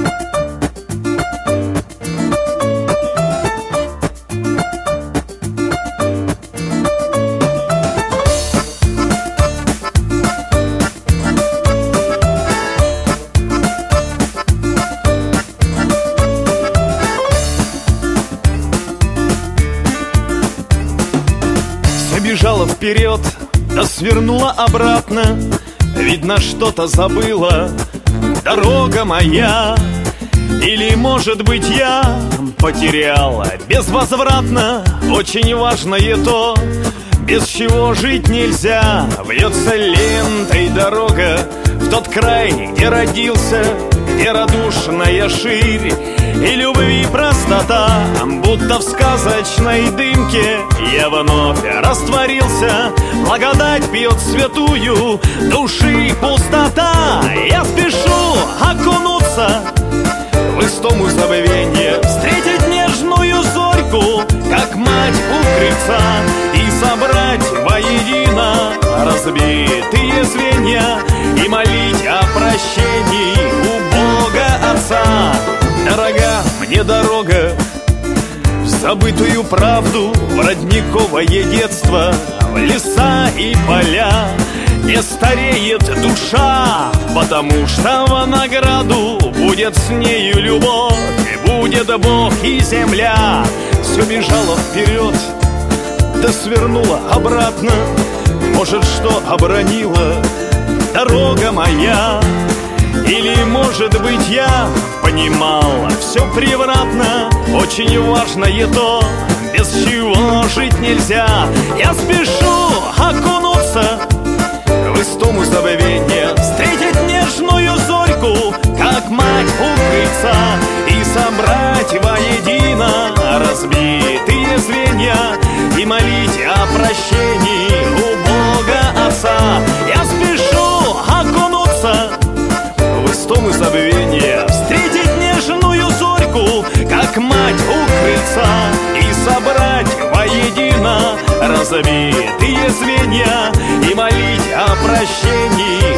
Бежала вперед, да свернула обратно. Видно, что-то забыла дорога моя. Или, может быть, я потеряла безвозвратно очень важное то, без чего жить нельзя. Вьется лентой дорога в тот край, где родился, где радушная ширь и любви простота. Будто в сказочной дымке я вновь растворился. Благодать пьет святую души пустота. Я спешу окунуться в истому забвенья, встретить нежную зорьку, как мать у крыльца, и собрать воедино разбитые звенья и молить о прощении у Бога Отца. Дорога мне дорога в забытую правду, в родниковое детство, в леса и поля. Не стареет душа, потому что в награду будет с нею любовь, будет Бог и земля. Все бежало вперед, да свернула обратно. Может, что обронила дорога моя? Или, может быть, я понимала все превратно. Очень важное то, без чего жить нельзя. Я спешу окунуться в истому забвенья, встретить нежную зорьку, как мать у крыльца, и собрать воедино разбитые звенья и молить о прощении у Бога Отца. Я спешу окунуться в истому забвенья, встретить нежную зорьку, как мать у крыльца, и собрать воедино разбитые звенья и молить о прощении